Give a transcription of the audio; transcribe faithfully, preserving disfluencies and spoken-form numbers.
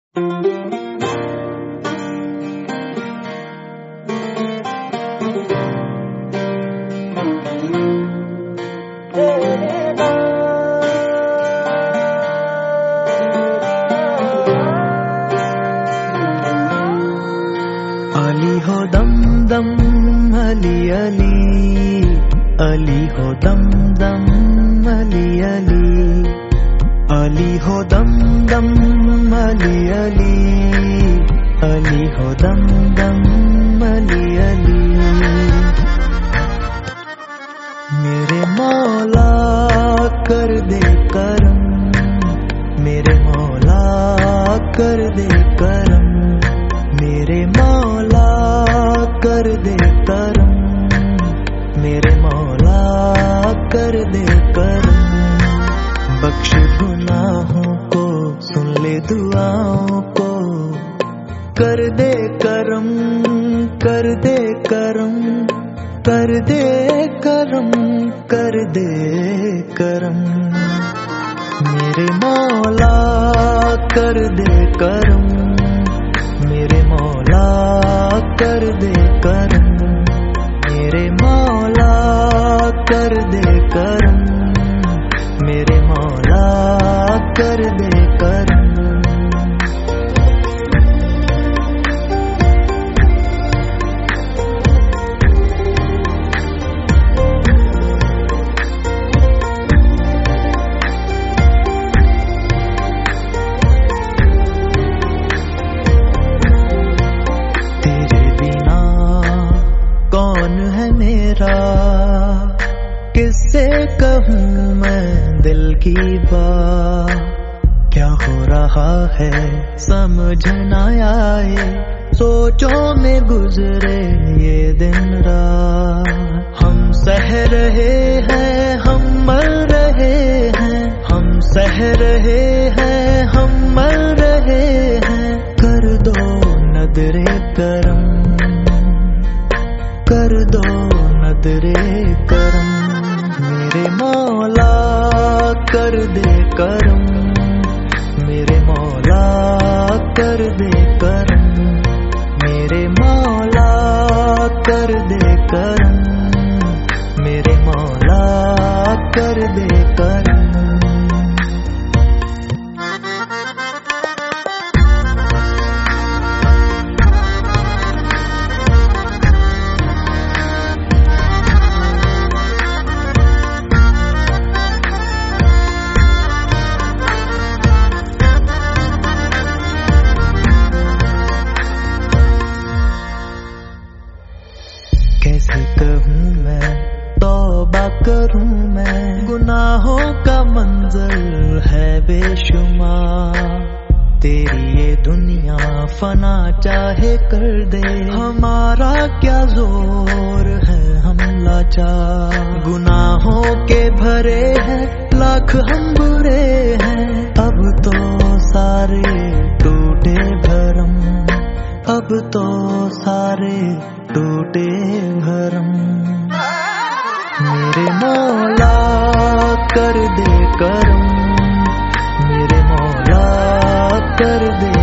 अली हो दम दम अली अली, अली हो दम दम अली अली, अली हो दम दम अली अली, अली हो दम दम अली अली। मेरे मौला कर दे करम, मेरे मौला कर दे करम, मेरे मौला कर दे करम, मेरे मौला कर दे करम। बख्श गुनाहों को, सुन ले दुआओं को, कर दे करम, कर दे करम, कर दे करम, कर दे करम। मेरे मौला कर दे करम, मेरे मौला कर दे करम, मेरे मौला कर दे करम, मेरे मौला कर दे करम। किससे कहूँ मैं दिल की बात, क्या हो रहा है समझ न आए, सोचों में गुजरे ये दिन रात। हम सह रहे हैं, हम मर रहे हैं, हम सह रहे हैं, हम मर रहे हैं। कर दो नदरे करम, कर दो नदरे करम। मेरे मौला कर दे करम, मेरे मौला कर दे करम, मेरे मौला कर दे करम, मेरे मौला कर दे करम। कैसे कहूँ मैं, तौबा करूँ मैं, गुनाहों का मंजर है बेशुमार। तेरी ये दुनिया फना चाहे कर दे, हमारा क्या जोर है हम लाचार। गुनाहों के भरे हैं लाख हम बुरे हैं, अब तो सारे टूटे भरम, अब तो सारे टूटे भरम। मेरे मौला कर दे करम, मेरे मौला कर दे